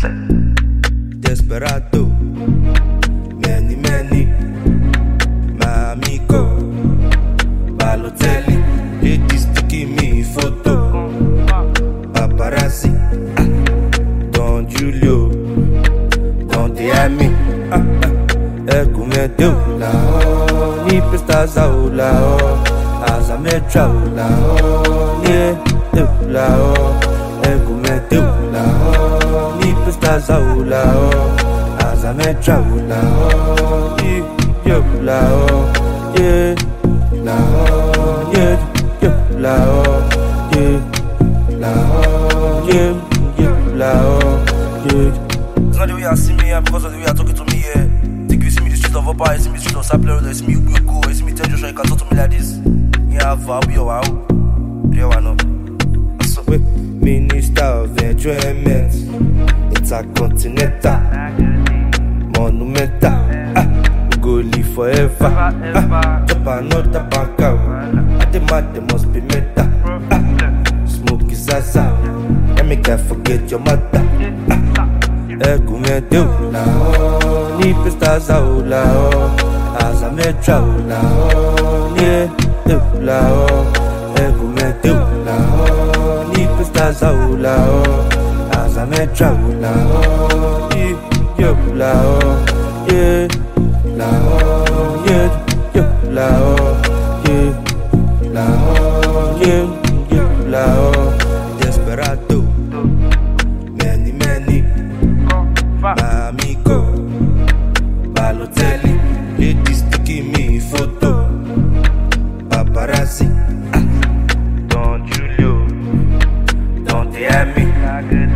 Desperado, many, my amigo, Balotelli, ladies taking me photo, paparazzi, Don Julio, Don Diami, Ecumete la ni pestaza la Azametra la ni la Ecumete la ni pestaza la Azametra la yo la la la it's not the way I see me, because of the way I talking to me, yeah. Think you see me the street of Opa, you see me the street of Sapler, you see me Ubuko, you see me tell Joshua, you can talk to me like this. Yeah, I'll be your wow. You know. So, Minister of Enjoyment, Intercontinental, Monumental, we go live forever. Drop another bank out, I demand they must be meta. Smoke is Zaza, let me can't forget your mother. Ecumete la ni pestaza la Azametra la ni la Ecumete la ni pestaza la Azametra la yo la la la Desperado, many, my amigo, Balotelli, ladies taking me photo, paparazzi, Don Julio, Don Diami.